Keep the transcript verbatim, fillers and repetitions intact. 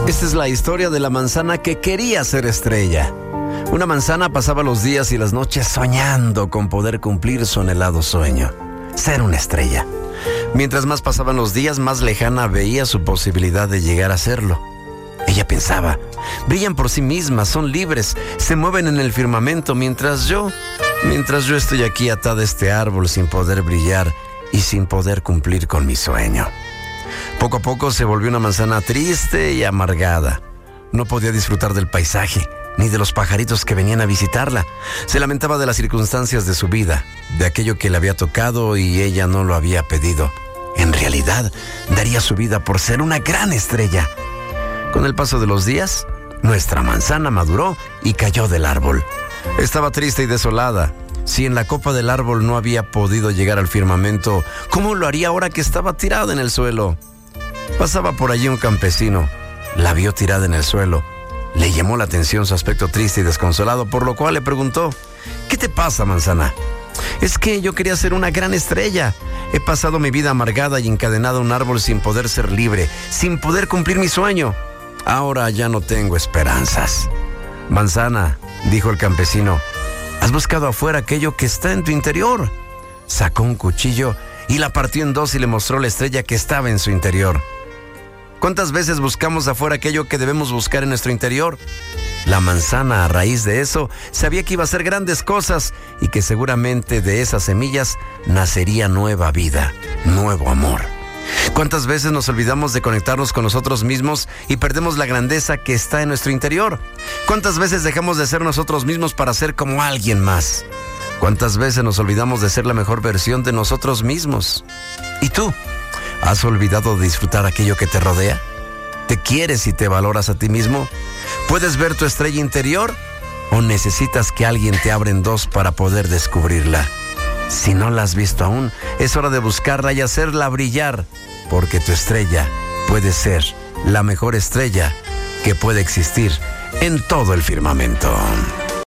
Esta es la historia de la manzana que quería ser estrella. Una manzana pasaba los días y las noches soñando con poder cumplir su anhelado sueño, ser una estrella. Mientras más pasaban los días, más lejana veía su posibilidad de llegar a serlo. Ella pensaba, brillan por sí mismas, son libres, se mueven en el firmamento, mientras yo, mientras yo estoy aquí atada a este árbol sin poder brillar y sin poder cumplir con mi sueño. Poco a poco se volvió una manzana triste y amargada. No podía disfrutar del paisaje, ni de los pajaritos que venían a visitarla. Se lamentaba de las circunstancias de su vida, de aquello que le había tocado y ella no lo había pedido. En realidad, daría su vida por ser una gran estrella. Con el paso de los días, nuestra manzana maduró y cayó del árbol. Estaba triste y desolada. Si en la copa del árbol no había podido llegar al firmamento, ¿cómo lo haría ahora que estaba tirada en el suelo? Pasaba por allí un campesino. La vio tirada en el suelo. Le llamó la atención su aspecto triste y desconsolado, por lo cual le preguntó, ¿qué te pasa, manzana? Es que yo quería ser una gran estrella. He pasado mi vida amargada y encadenada a un árbol sin poder ser libre, sin poder cumplir mi sueño. Ahora ya no tengo esperanzas. Manzana, dijo el campesino, ¿has buscado afuera aquello que está en tu interior? Sacó un cuchillo y la partió en dos y le mostró la estrella que estaba en su interior. ¿Cuántas veces buscamos afuera aquello que debemos buscar en nuestro interior? La manzana, a raíz de eso, sabía que iba a hacer grandes cosas y que seguramente de esas semillas nacería nueva vida, nuevo amor. ¿Cuántas veces nos olvidamos de conectarnos con nosotros mismos y perdemos la grandeza que está en nuestro interior? ¿Cuántas veces dejamos de ser nosotros mismos para ser como alguien más? ¿Cuántas veces nos olvidamos de ser la mejor versión de nosotros mismos? ¿Y tú? ¿Has olvidado de disfrutar aquello que te rodea? ¿Te quieres y te valoras a ti mismo? ¿Puedes ver tu estrella interior? ¿O necesitas que alguien te abra en dos para poder descubrirla? Si no la has visto aún, es hora de buscarla y hacerla brillar, porque tu estrella puede ser la mejor estrella que puede existir en todo el firmamento.